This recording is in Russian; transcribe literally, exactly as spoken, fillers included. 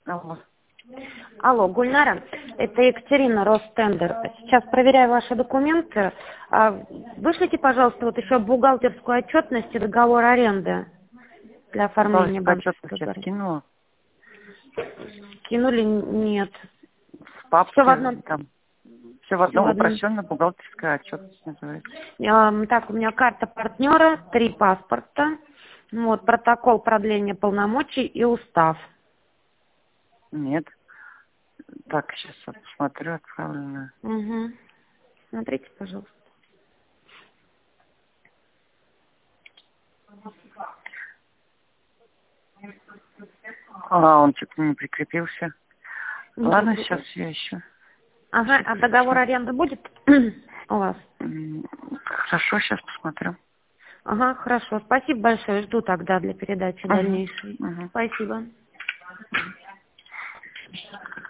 Алло. Алло, Гульнара, это Екатерина, Ростендер. Сейчас проверяю ваши документы. А, Вышлите, пожалуйста, вот еще бухгалтерскую отчетность и договор аренды для оформления Бухгалтерскую банковской отчетность я гарантии. скинула. Кинули? Нет. В папке Все в одном. там. Все в Все в одном, одном. упрощенная бухгалтерская отчетность называется. Ам, Так, у меня карта партнера, три паспорта, вот, протокол продления полномочий и устав. Нет. Так, сейчас вот посмотрю, отправлено. Угу. Смотрите, пожалуйста. А, он что-то не прикрепился. Не Ладно, прикрепил. сейчас я еще. Ага, а договор аренды будет у вас? Хорошо, сейчас посмотрю. Ага, хорошо. Спасибо большое. Жду тогда для передачи Угу, дальнейшей. угу. Спасибо.